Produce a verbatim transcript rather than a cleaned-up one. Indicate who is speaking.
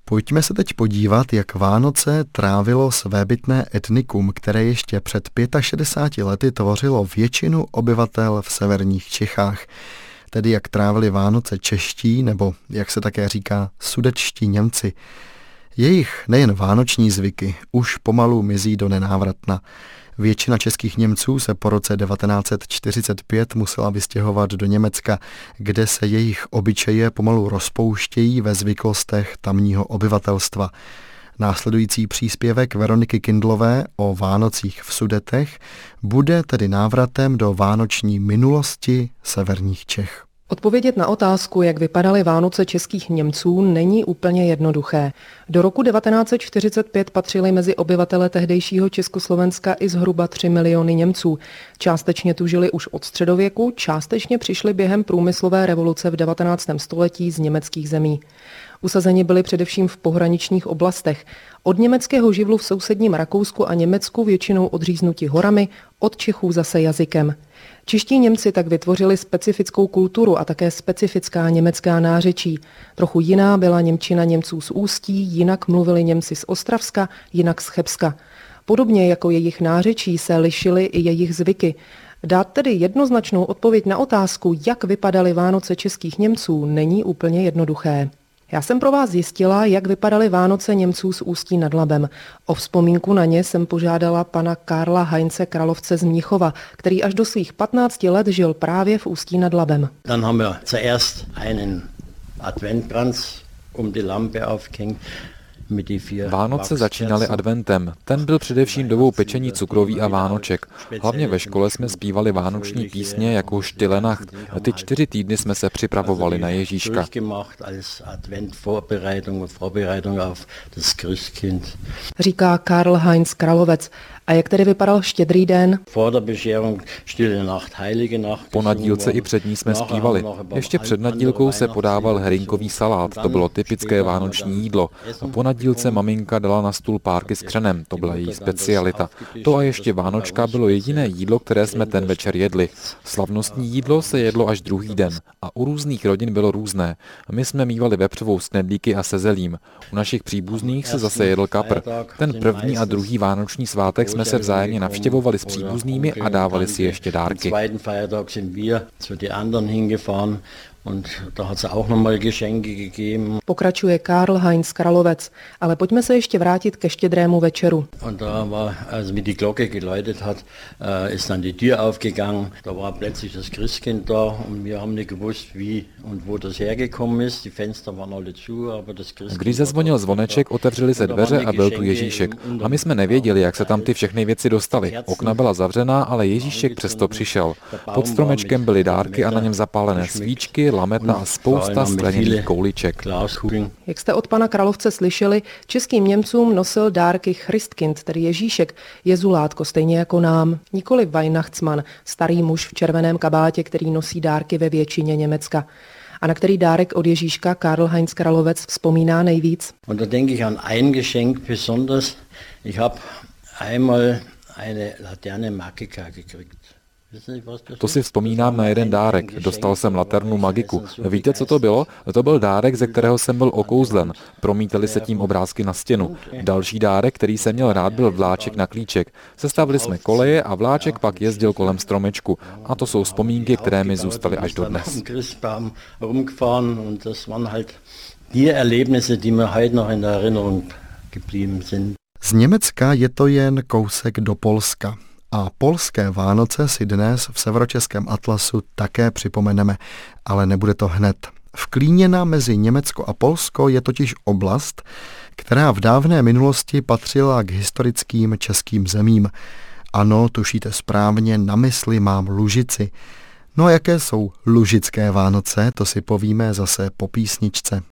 Speaker 1: Pojďme se teď podívat, jak Vánoce trávilo svébytné etnikum, které ještě před šedesáti pěti lety tvořilo většinu obyvatel v severních Čechách. Tedy jak trávili Vánoce čeští, nebo jak se také říká sudetští Němci. Jejich nejen vánoční zvyky už pomalu mizí do nenávratna. Většina českých Němců se po roce devatenáct set čtyřicet pět musela vystěhovat do Německa, kde se jejich obyčeje pomalu rozpouštějí ve zvyklostech tamního obyvatelstva. Následující příspěvek Veroniky Kindlové o Vánocích v Sudetech bude tedy návratem do vánoční minulosti severních Čech.
Speaker 2: Odpovědět na otázku, jak vypadaly Vánoce českých Němců, není úplně jednoduché. Do roku devatenáct set čtyřicet pět patřili mezi obyvatele tehdejšího Československa i zhruba tři miliony Němců. Částečně tu žili už od středověku, částečně přišli během průmyslové revoluce v devatenáctém století z německých zemí. Usazeni byli především v pohraničních oblastech. Od německého živlu v sousedním Rakousku a Německu většinou odříznuti horami, od Čechů zase jazykem. Čeští Němci tak vytvořili specifickou kulturu a také specifická německá nářečí. Trochu jiná byla němčina Němců z Ústí, jinak mluvili Němci z Ostravska, jinak z Chebska. Podobně jako jejich nářečí se lišily i jejich zvyky. Dát tedy jednoznačnou odpověď na otázku, jak vypadaly Vánoce českých Němců, není úplně jednoduché. Já jsem pro vás zjistila, jak vypadaly Vánoce Němců z Ústí nad Labem. O vzpomínku na ně jsem požádala pana Karla Heinze Kralovce z Mnichova, který až do svých patnácti let žil právě v Ústí nad Labem.
Speaker 3: Dann haben wir zuerst einen Adventkranz um die Lampe aufgehängt.
Speaker 4: Vánoce začínaly adventem. Ten byl především dobou pečení cukroví a vánoček. Hlavně ve škole jsme zpívali vánoční písně jako Stille Nacht. Ty čtyři týdny jsme se připravovali na Ježíška.
Speaker 2: Říká Karl Heinz Kralovec. A jak tedy vypadal Štědrý den?
Speaker 4: Po nadílce i před ní jsme zpívali. Ještě před nadílkou se podával herinkový salát, to bylo typické vánoční jídlo. A po nadílce maminka dala na stůl párky s křenem, to byla její specialita. To a ještě vánočka bylo jediné jídlo, které jsme ten večer jedli. Slavnostní jídlo se jedlo až druhý den a u různých rodin bylo různé. My jsme mívali vepřovou s knedlíky a se zelím. U našich příbuzných se zase jedl kapr. Ten první a druhý vánoční svátek jsme se vzájemně navštěvovali s příbuznými a dávali si ještě dárky.
Speaker 2: Pokračuje Karl Heinz Kralovec, ale pojďme se ještě vrátit ke Štědrému večeru.
Speaker 4: Když zazvonil zvoneček, otevřely se dveře a byl tu Ježíšek. A my jsme nevěděli, jak se tam ty všechny věci dostaly. Okna byla zavřená, ale Ježíšek přesto přišel. Pod stromečkem byly dárky a na něm zapálené svíčky, lameta a spousta skleněných kouliček.
Speaker 2: Jak jste od pana Kralovce slyšeli, českým Němcům nosil dárky Christkind, tedy Ježíšek, jezulátko stejně jako nám, nikoli Weihnachtsmann, starý muž v červeném kabátě, který nosí dárky ve většině Německa. A na který dárek od Ježíška Karl Heinz Kralovec vzpomíná nejvíc?
Speaker 3: Und da denke ich an ein Geschenk besonders. Ich habe einmal eine Laterne Magica gekriegt.
Speaker 4: To si vzpomínám na jeden dárek. Dostal jsem laternu Magiku. Víte, co to bylo? To byl dárek, ze kterého jsem byl okouzlen. Promítaly se tím obrázky na stěnu. Další dárek, který jsem měl rád, byl vláček na klíček. Sestavili jsme koleje a vláček pak jezdil kolem stromečku. A to jsou vzpomínky, které mi zůstaly až dodnes.
Speaker 1: Z Německa je to jen kousek do Polska. A polské Vánoce si dnes v severočeském atlasu také připomeneme, ale nebude to hned. Vklíněna mezi Německo a Polsko je totiž oblast, která v dávné minulosti patřila k historickým českým zemím. Ano, tušíte správně, na mysli mám Lužici. No a jaké jsou lužické Vánoce, to si povíme zase po písničce.